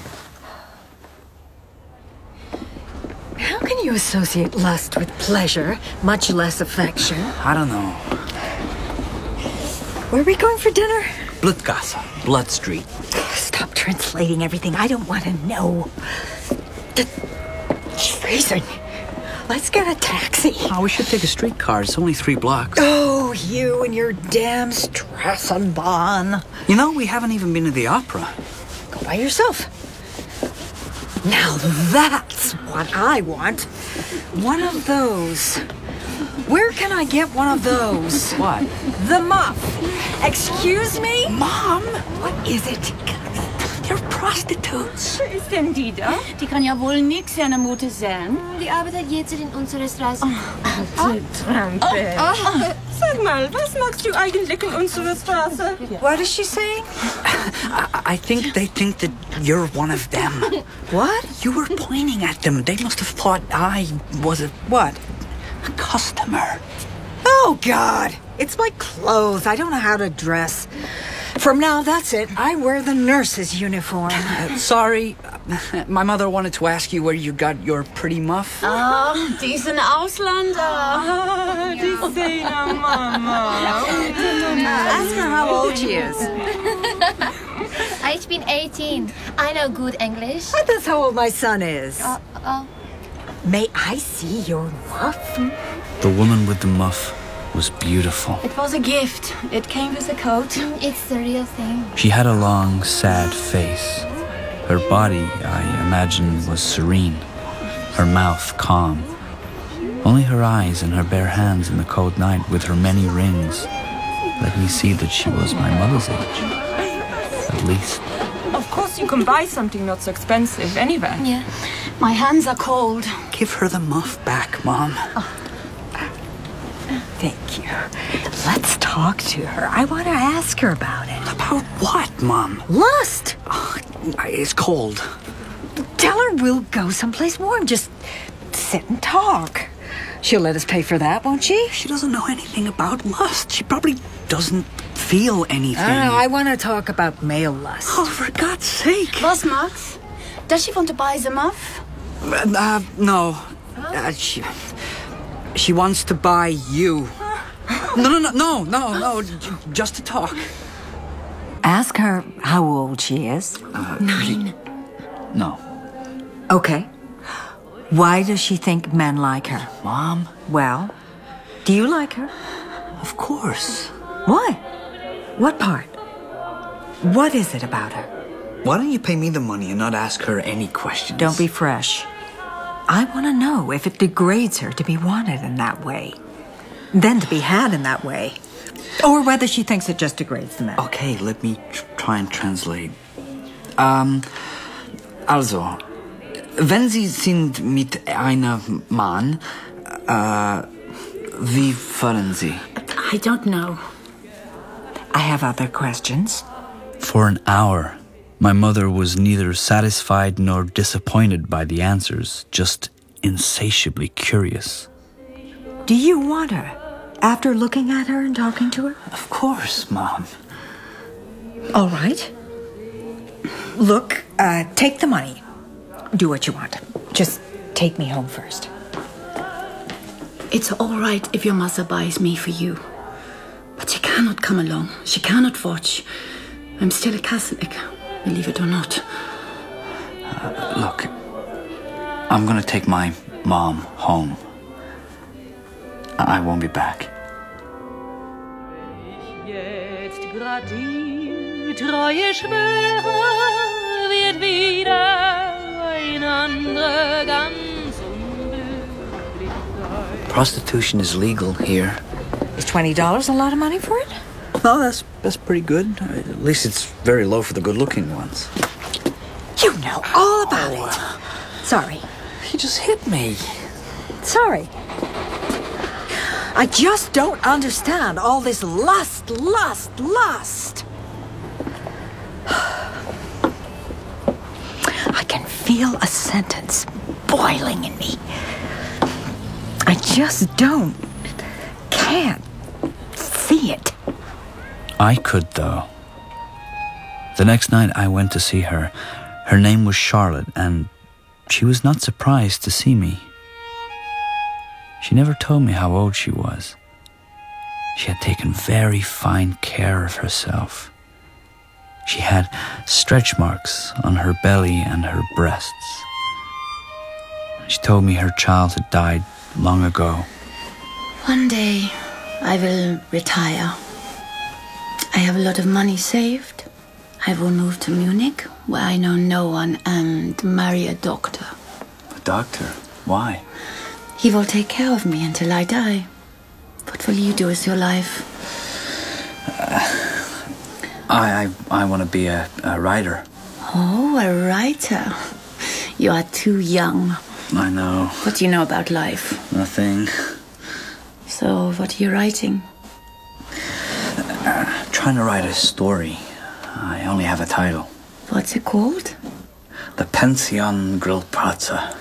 Speaker 13: How can you associate lust with pleasure, much less affection?
Speaker 5: I don't know.
Speaker 13: Where are we going for dinner?
Speaker 5: Blutgasse, Blood Street.
Speaker 13: Stop translating everything. I don't want to know. It's freezing. Let's get a taxi.
Speaker 5: Oh, we should take a streetcar. It's only 3 blocks.
Speaker 13: Oh, you and your damn Strassenbahn.
Speaker 5: You know, we haven't even been to the opera.
Speaker 13: Go by yourself. Now that's what I want. One of those. Where can I get one of those?
Speaker 5: What?
Speaker 13: The muff. Excuse me?
Speaker 5: Mom!
Speaker 13: What is it?
Speaker 5: They're prostitutes.
Speaker 8: Wer ist denn die da? Die kann ja wohl nix eine Mute sein.
Speaker 15: Die arbeitet jetzt in unserer Straße.
Speaker 8: Alte Trampe. Sag mal, was machst du eigentlich in unserer Straße?
Speaker 13: What is she saying?
Speaker 5: I think they think that you're one of them.
Speaker 13: What?
Speaker 5: You were pointing at them. They must have thought I was a customer.
Speaker 13: Oh, God. It's my clothes. I don't know how to dress. From now, that's it. I wear the nurse's uniform.
Speaker 5: Sorry, my mother wanted to ask you where you got your pretty muff.
Speaker 8: Die ist ein Ausländer.
Speaker 14: Die Szene, Mama.
Speaker 13: Ask her how old she is.
Speaker 15: Ich bin 18. I know good English.
Speaker 13: That's how old my son is.
Speaker 15: Oh.
Speaker 13: May I see your muff?
Speaker 5: The woman with the muff was beautiful.
Speaker 8: It was a gift. It came with a coat.
Speaker 15: It's the real thing.
Speaker 5: She had a long, sad face. Her body, I imagine, was serene. Her mouth calm. Only her eyes and her bare hands in the cold night with her many rings let me see that she was my mother's age. At least.
Speaker 14: Of course you can buy something not so expensive anywhere.
Speaker 15: Yeah.
Speaker 8: My hands are cold.
Speaker 5: Give her the muff back, Mom.
Speaker 13: Thank you. Let's talk to her. I want to ask her about it.
Speaker 5: About what, Mom?
Speaker 13: Lust.
Speaker 5: It's cold.
Speaker 13: Tell her we'll go someplace warm. Just sit and talk. She'll let us pay for that, won't she?
Speaker 5: She doesn't know anything about lust. She probably doesn't feel anything.
Speaker 13: I want to talk about male lust.
Speaker 5: Oh, for God's sake.
Speaker 8: Was, Max? Does she want to buy the muff?
Speaker 5: No. She wants to buy you. No. Just to talk.
Speaker 13: Ask her how old she is.
Speaker 8: 9.
Speaker 5: No.
Speaker 13: Okay. Why does she think men like her?
Speaker 5: Mom?
Speaker 13: Well, do you like her?
Speaker 5: Of course.
Speaker 13: Why? What part? What is it about her?
Speaker 5: Why don't you pay me the money and not ask her any questions?
Speaker 13: Don't be fresh. I want to know if it degrades her to be wanted in that way. Then to be had in that way. Or whether she thinks it just degrades the men.
Speaker 5: Okay, let me try and translate. Also, wenn Sie sind mit einem Mann, wie fahren Sie?
Speaker 8: I don't know.
Speaker 13: I have other questions.
Speaker 5: For an hour, my mother was neither satisfied nor disappointed by the answers, just insatiably curious.
Speaker 13: Do you want her? After looking at her and talking to her?
Speaker 5: Of course, Mom.
Speaker 13: All right. Look, take the money. Do what you want. Just take me home first.
Speaker 8: It's all right if your mother buys me for you. But she cannot come along. She cannot watch. I'm still a Catholic, believe it or not.
Speaker 5: Look, I'm gonna take my mom home. I won't be back.
Speaker 14: Jetzt grad die Treue schwöre, wird wieder ein anderer ganz unglücklich sein.
Speaker 5: Prostitution is legal here.
Speaker 13: Is $20 a lot of money for it?
Speaker 5: No, that's pretty good. At least it's very low for the good-looking ones.
Speaker 13: You know all about it. Sorry.
Speaker 5: You just hit me.
Speaker 13: Sorry. I just don't understand all this lust. I can feel a sentence boiling in me. I just can't see it.
Speaker 5: I could, though. The next night I went to see her. Her name was Charlotte, and she was not surprised to see me. She never told me how old she was. She had taken very fine care of herself. She had stretch marks on her belly and her breasts. She told me her child had died long ago.
Speaker 8: One day, I will retire. I have a lot of money saved. I will move to Munich, where I know no one, and marry a doctor.
Speaker 5: A doctor? Why?
Speaker 8: He will take care of me until I die. What will you do with your life?
Speaker 5: I want to be a writer.
Speaker 8: Oh, a writer. You are too young.
Speaker 5: I know.
Speaker 8: What do you know about life?
Speaker 5: Nothing.
Speaker 8: So, what are you writing?
Speaker 5: Trying to write a story. I only have a title.
Speaker 8: What's it called?
Speaker 5: The Pension Grillparzer.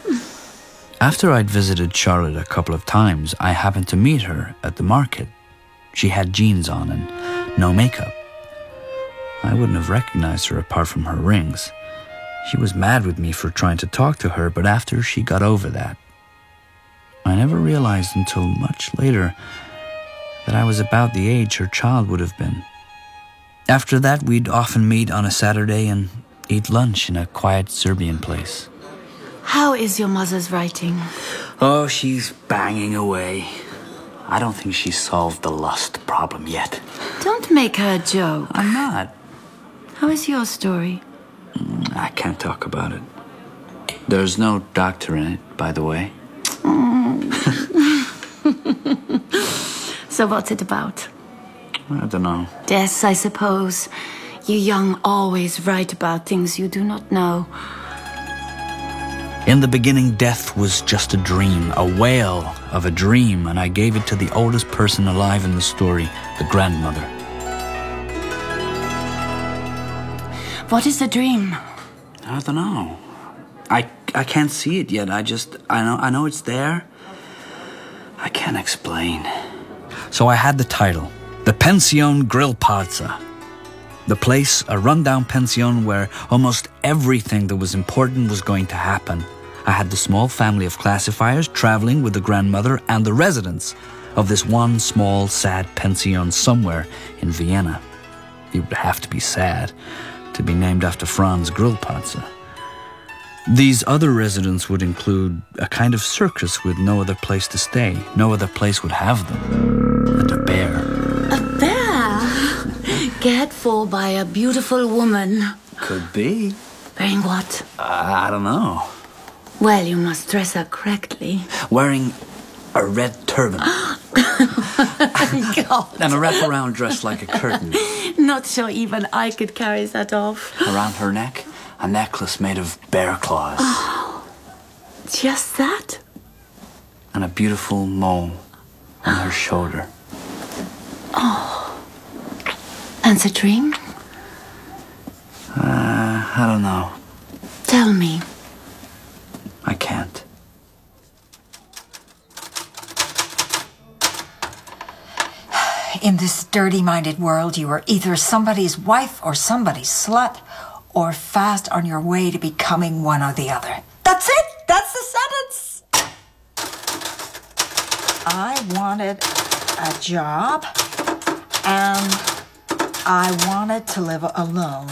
Speaker 5: After I'd visited Charlotte a couple of times, I happened to meet her at the market. She had jeans on and no makeup. I wouldn't have recognized her apart from her rings. She was mad with me for trying to talk to her, but after she got over that, I never realized until much later that I was about the age her child would have been. After that, we'd often meet on a Saturday and eat lunch in a quiet Serbian place.
Speaker 8: How is your mother's writing?
Speaker 5: Oh, she's banging away. I don't think she's solved the lust problem yet.
Speaker 8: Don't make her a joke.
Speaker 5: I'm not.
Speaker 8: How is your story?
Speaker 5: I can't talk about it. There's no doctor in it, by the way.
Speaker 8: So what's it about?
Speaker 5: I don't know.
Speaker 8: Death, I suppose. You young always write about things you do not know.
Speaker 5: In the beginning, death was just a dream, a wail of a dream, and I gave it to the oldest person alive in the story, the grandmother.
Speaker 8: What is the dream?
Speaker 5: I don't know. I can't see it yet. I know it's there. I can't explain. So I had the title, The Pension Grillparza. The place, a rundown pension where almost everything that was important was going to happen. I had the small family of classifiers traveling with the grandmother and the residents of this one small, sad pension somewhere in Vienna. It would have to be sad to be named after Franz Grillparzer. These other residents would include a kind of circus with no other place to stay. No other place would have them. And a bear.
Speaker 8: A bear? Cared for by a beautiful woman.
Speaker 5: Could be.
Speaker 8: Wearing what?
Speaker 5: I don't know.
Speaker 8: Well, you must dress her correctly.
Speaker 5: Wearing a red turban.
Speaker 8: God.
Speaker 5: And a wraparound dress like a curtain.
Speaker 8: Not sure even I could carry that off.
Speaker 5: Around her neck, a necklace made of bear claws.
Speaker 8: Oh, just that?
Speaker 5: And a beautiful mole on her shoulder.
Speaker 8: Oh. And the dream?
Speaker 5: I don't know.
Speaker 8: Tell me.
Speaker 5: I can't.
Speaker 13: In this dirty-minded world, you are either somebody's wife or somebody's slut, or fast on your way to becoming one or the other. That's it! That's the sentence! I wanted a job, and I wanted to live alone.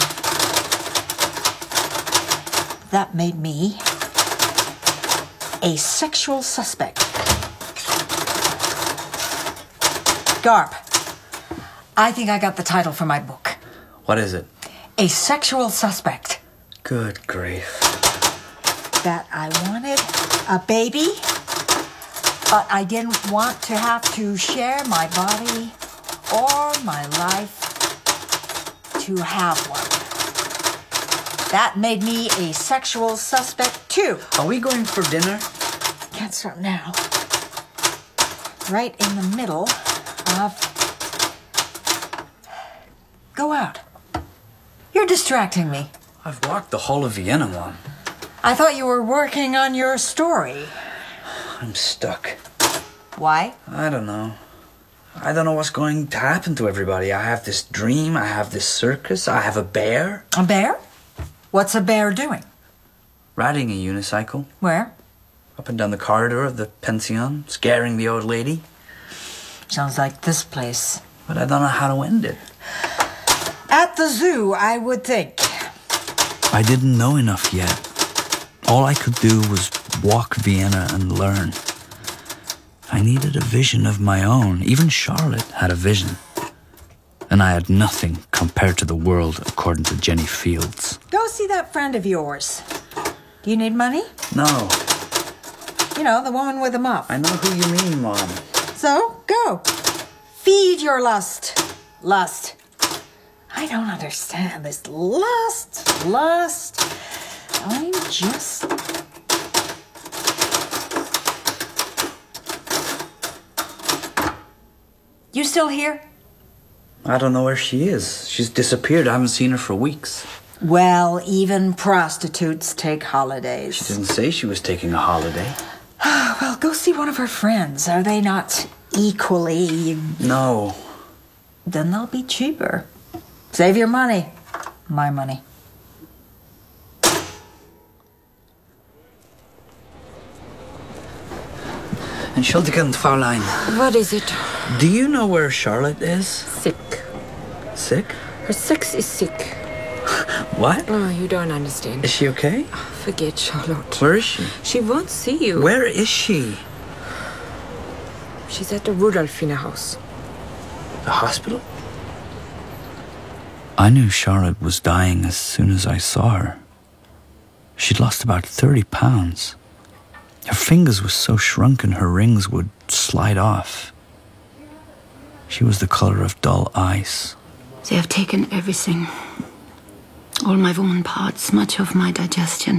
Speaker 13: That made me a sexual suspect. Garp, I think I got the title for my book.
Speaker 5: What is it?
Speaker 13: A Sexual Suspect.
Speaker 5: Good grief.
Speaker 13: That I wanted a baby, but I didn't want to have to share my body or my life to have one. That made me a sexual suspect, too.
Speaker 5: Are we going for dinner?
Speaker 13: Can't start now. Right in the middle of... Go out. You're distracting me.
Speaker 5: I've walked the whole of Vienna, Mom.
Speaker 13: I thought you were working on your story.
Speaker 5: I'm stuck.
Speaker 13: Why?
Speaker 5: I don't know. I don't know what's going to happen to everybody. I have this dream, I have this circus, I have a bear.
Speaker 13: A bear? What's a bear doing?
Speaker 5: Riding a unicycle.
Speaker 13: Where?
Speaker 5: Up and down the corridor of the pension, scaring the old lady.
Speaker 13: Sounds like this place.
Speaker 5: But I don't know how to end it.
Speaker 13: At the zoo, I would think.
Speaker 5: I didn't know enough yet. All I could do was walk Vienna and learn. I needed a vision of my own. Even Charlotte had a vision. And I had nothing compared to the world, according to Jenny Fields.
Speaker 13: Go see that friend of yours. Do you need money?
Speaker 5: No.
Speaker 13: You know, the woman with the muff.
Speaker 5: I know who you mean, Mom.
Speaker 13: So, go. Feed your lust. Lust. I don't understand this lust. I'm just... You still here?
Speaker 5: I don't know where she is. She's disappeared. I haven't seen her for weeks.
Speaker 13: Well, even prostitutes take holidays.
Speaker 5: She didn't say she was taking a holiday.
Speaker 13: Well, go see one of her friends. Are they not equally...
Speaker 5: No.
Speaker 13: Then they'll be cheaper. Save your money. My money.
Speaker 5: Entschuldigung, Fräulein.
Speaker 16: What is it?
Speaker 5: Do you know where Charlotte is?
Speaker 16: Sick.
Speaker 5: Sick?
Speaker 16: Her sex is sick.
Speaker 5: What?
Speaker 16: Oh, you don't understand.
Speaker 5: Is she okay?
Speaker 16: Forget Charlotte.
Speaker 5: Where is she?
Speaker 16: She won't see you.
Speaker 5: Where is she?
Speaker 16: She's at the Rudolfina house.
Speaker 5: The hospital? I knew Charlotte was dying as soon as I saw her. She'd lost about 30 pounds. Her fingers were so shrunken her rings would slide off. She was the color of dull ice.
Speaker 8: They have taken everything. All my woman parts, much of my digestion.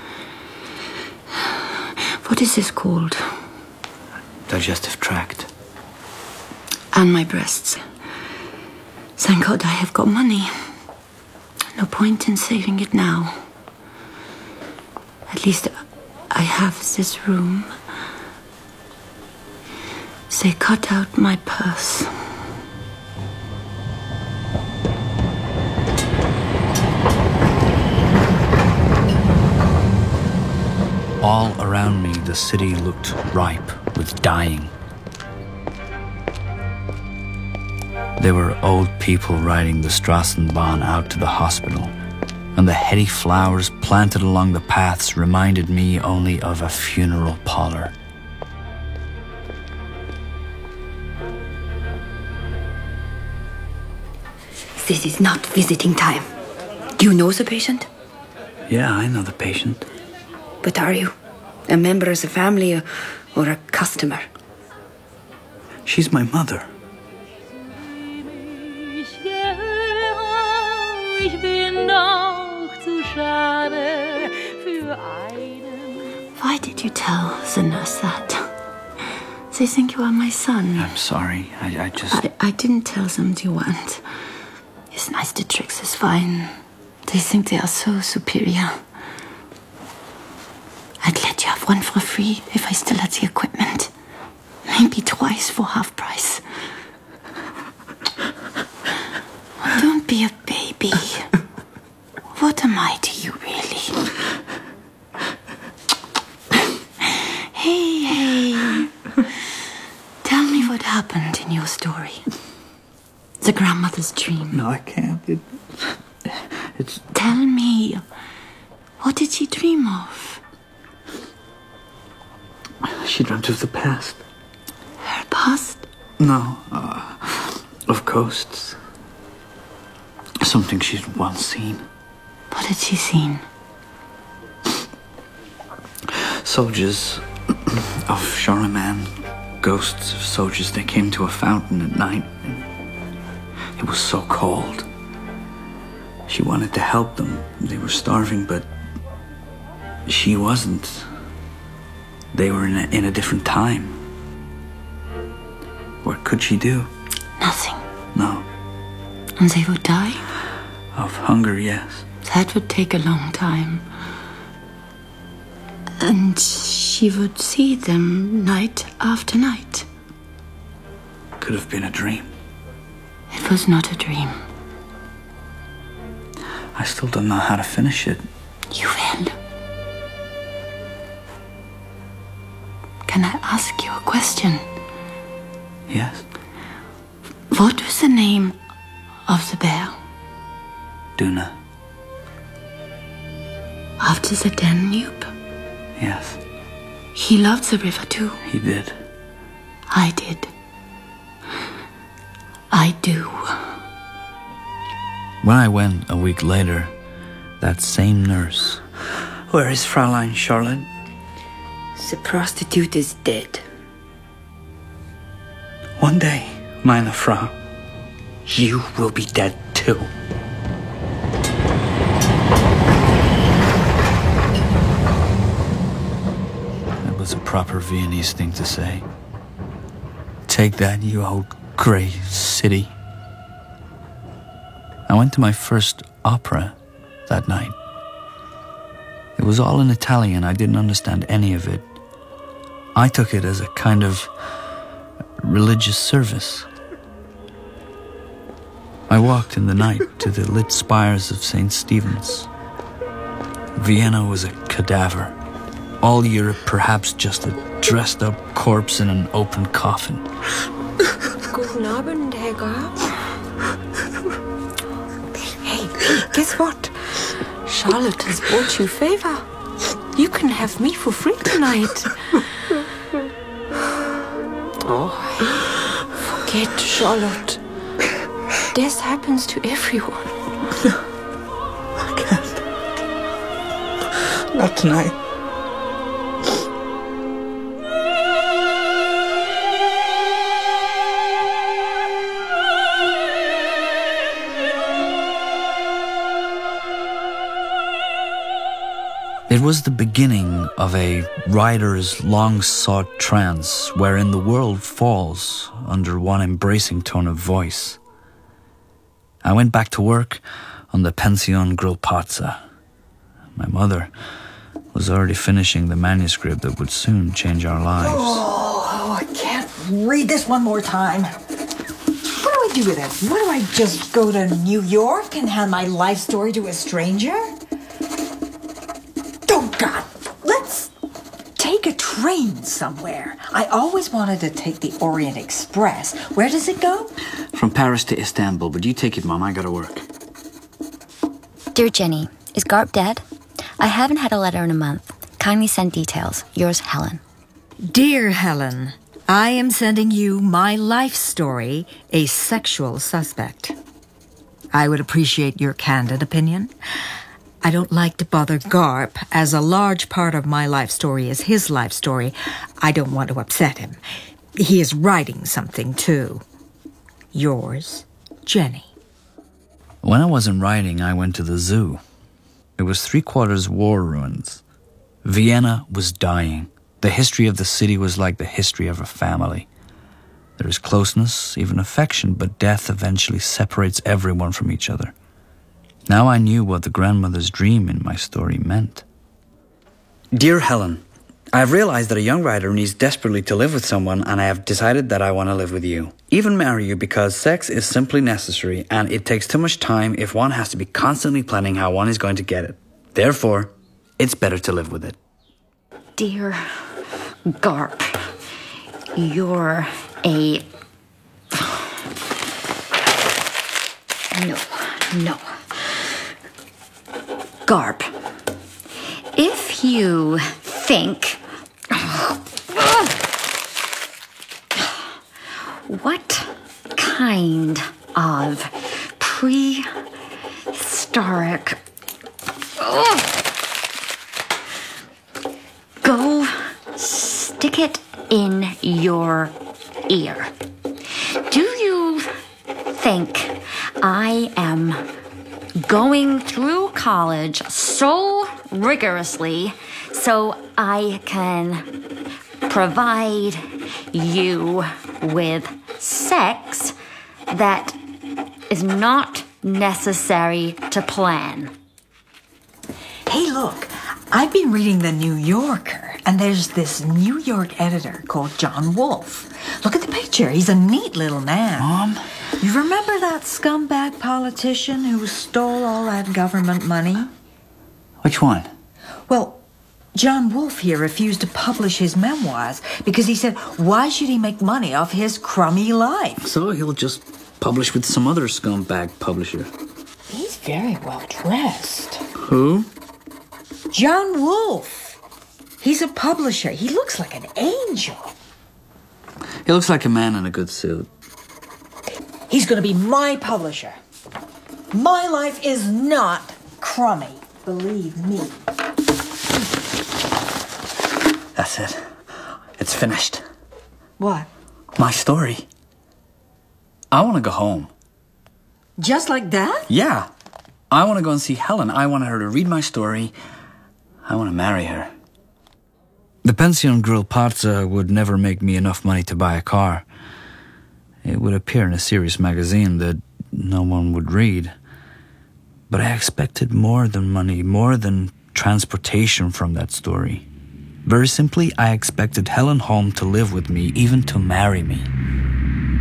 Speaker 8: What is this called?
Speaker 5: Digestive tract.
Speaker 8: And my breasts. Thank God I have got money. No point in saving it now. At least I have this room. They cut out my purse.
Speaker 5: All around me, the city looked ripe with dying. There were old people riding the Straßenbahn out to the hospital, and the heady flowers planted along the paths reminded me only of a funeral parlor.
Speaker 8: This is not visiting time. Do you know the patient?
Speaker 5: Yeah, I know the patient.
Speaker 8: But are you a member of the family or a customer?
Speaker 5: She's my mother.
Speaker 8: Why did you tell the nurse that? They think you are my son.
Speaker 5: I'm sorry.
Speaker 8: I didn't tell them you weren't. It's nice to trick this fine. They think they are so superior. I'd let you have one for free if I still had the equipment. Maybe twice for half price. Don't be a baby. What am I to you, really? Hey. Tell me what happened in your story. The grandmother's dream.
Speaker 5: No, I can't. It's...
Speaker 8: Tell me. What did she dream of?
Speaker 5: She dreamt of the past.
Speaker 8: Her past?
Speaker 5: No, of ghosts. Something she'd once seen.
Speaker 8: What had she seen?
Speaker 5: Soldiers of Charlemagne. Ghosts of soldiers. They came to a fountain at night. It was so cold. She wanted to help them. They were starving, but she wasn't. They were in a different time. What could she do?
Speaker 8: Nothing.
Speaker 5: No.
Speaker 8: And they would die?
Speaker 5: Of hunger, yes.
Speaker 8: That would take a long time. And she would see them night after night.
Speaker 5: Could have been a dream.
Speaker 8: It was not a dream.
Speaker 5: I still don't know how to finish it.
Speaker 8: You will. Can I ask you a question?
Speaker 5: Yes.
Speaker 8: What was the name of the bear?
Speaker 5: Duna.
Speaker 8: After the Danube?
Speaker 5: Yes.
Speaker 8: He loved the river too.
Speaker 5: He did.
Speaker 8: I did. I do.
Speaker 5: When I went a week later, that same nurse... Where is Fräulein Charlotte?
Speaker 8: The prostitute is dead.
Speaker 5: One day, meine Frau, you will be dead too. That was a proper Viennese thing to say. Take that, you old grey city. I went to my first opera that night. It was all in Italian. I didn't understand any of it. I took it as a kind of religious service. I walked in the night to the lit spires of St. Stephen's. Vienna was a cadaver. All Europe perhaps just a dressed-up corpse in an open coffin.
Speaker 16: Guten Abend, Herr Garp. Hey, guess what? Charlotte has bought you favor. You can have me for free tonight. Oh, forget Charlotte. This happens to everyone.
Speaker 5: I can't. Not tonight. It was the beginning of a writer's long-sought trance wherein the world falls under one embracing tone of voice. I went back to work on the Pension Grillparzer. My mother was already finishing the manuscript that would soon change our lives.
Speaker 13: Oh, I can't read this one more time. What do I do with it? What do I just go to New York and hand my life story to a stranger? Oh, God. Let's take a train somewhere. I always wanted to take the Orient Express. Where does it go?
Speaker 5: From Paris to Istanbul, but you take it, Mom. I gotta work.
Speaker 11: Dear Jenny, is Garp dead? I haven't had a letter in a month. Kindly send details. Yours, Helen.
Speaker 13: Dear Helen, I am sending you my life story, A Sexual Suspect. I would appreciate your candid opinion. I don't like to bother Garp, as a large part of my life story is his life story. I don't want to upset him. He is writing something, too. Yours, Jenny.
Speaker 5: When I wasn't writing, I went to the zoo. It was 3/4 war ruins. Vienna was dying. The history of the city was like the history of a family. There is closeness, even affection, but death eventually separates everyone from each other. Now I knew what the grandmother's dream in my story meant. Dear Helen, I have realized that a young writer needs desperately to live with someone, and I have decided that I want to live with you. Even marry you, because sex is simply necessary, and it takes too much time if one has to be constantly planning how one is going to get it. Therefore, it's better to live with it.
Speaker 11: Dear Garp, you're a... No. Garp, if you think... What kind of prehistoric... Go stick it in your ear. Do you think I am going through college so rigorously so I can provide you with sex that is not necessary to plan?
Speaker 13: Hey, look, I've been reading The New Yorker, and there's this New York editor called John Wolfe. Look at the picture. He's a neat little man.
Speaker 5: Mom?
Speaker 13: You remember that scumbag politician who stole all that government money?
Speaker 5: Which one?
Speaker 13: Well, John Wolfe here refused to publish his memoirs because he said, why should he make money off his crummy life?
Speaker 5: So he'll just publish with some other scumbag publisher.
Speaker 13: He's very well dressed.
Speaker 5: Who?
Speaker 13: John Wolfe. He's a publisher. He looks like an angel.
Speaker 5: He looks like a man in a good suit.
Speaker 13: He's going to be my publisher. My life is not crummy, believe me.
Speaker 5: That's it. It's finished.
Speaker 13: What?
Speaker 5: My story. I want to go home.
Speaker 13: Just like that?
Speaker 5: Yeah. I want to go and see Helen. I want her to read my story. I want to marry her. The Pension Grillparzer would never make me enough money to buy a car. It would appear in a serious magazine that no one would read. But I expected more than money, more than transportation from that story. Very simply, I expected Helen Holm to live with me, even to marry me.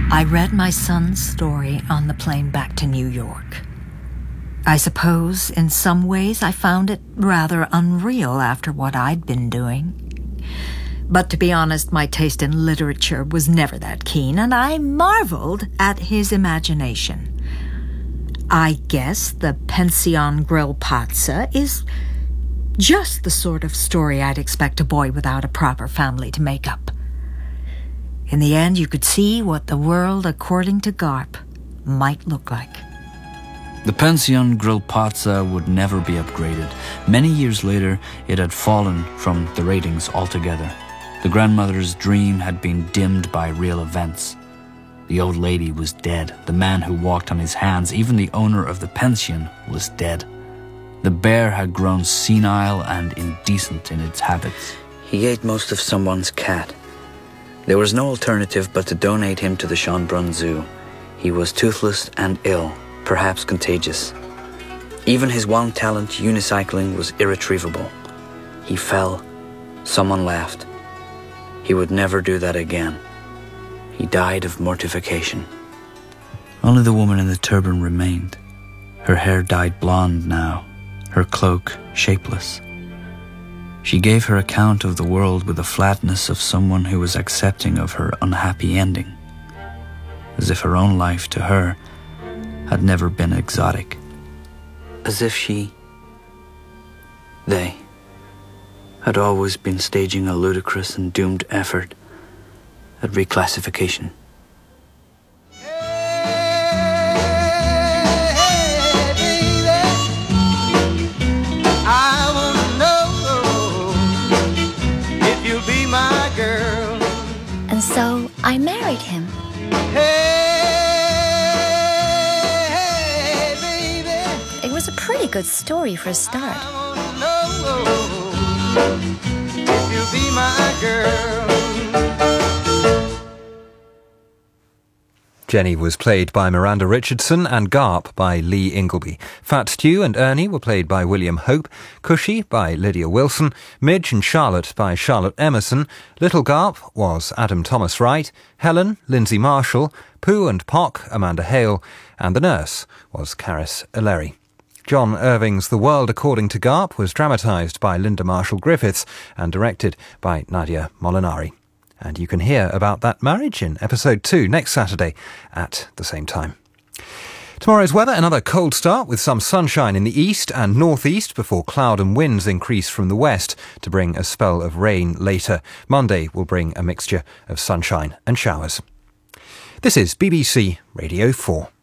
Speaker 3: I read my son's story on the plane back to New York. I suppose in some ways I found it rather unreal after what I'd been doing. But to be honest, my taste in literature was never that keen, and I marveled at his imagination. I guess the Pension Grill Pazza is just the sort of story I'd expect a boy without a proper family to make up. In the end, you could see what the world, according to Garp, might look like.
Speaker 5: The Pension Grill Pazza would never be upgraded. Many years later, it had fallen from the ratings altogether. The grandmother's dream had been dimmed by real events. The old lady was dead. The man who walked on his hands, even the owner of the pension, was dead. The bear had grown senile and indecent in its habits.
Speaker 17: He ate most of someone's cat. There was no alternative but to donate him to the Schönbrunn Zoo. He was toothless and ill, perhaps contagious. Even his one talent, unicycling, was irretrievable. He fell. Someone laughed. He would never do that again. He died of mortification.
Speaker 5: Only the woman in the turban remained. Her hair dyed blonde now, her cloak shapeless. She gave her account of the world with the flatness of someone who was accepting of her unhappy ending, as if her own life to her had never been exotic.
Speaker 17: As if they had always been staging a ludicrous and doomed effort at reclassification.
Speaker 11: And so I married him. It was a pretty good story for a start.
Speaker 18: If you'll be my girl.
Speaker 2: Jenny was played by Miranda Richardson and Garp by Lee Ingleby. Fat Stew and Ernie were played by William Hope, Cushy by Lydia Wilson, Midge and Charlotte by Charlotte Emerson, Little Garp was Adam Thomas Wright, Helen, Lindsay Marshall, Pooh and Pock, Amanda Hale, and the nurse was Caris Ellery. John Irving's The World According to Garp was dramatised by Linda Marshall-Griffiths and directed by Nadia Molinari. And you can hear about that marriage in episode 2 next Saturday at the same time. Tomorrow's weather, another cold start with some sunshine in the east and northeast before cloud and winds increase from the west to bring a spell of rain later. Monday will bring a mixture of sunshine and showers. This is BBC Radio 4.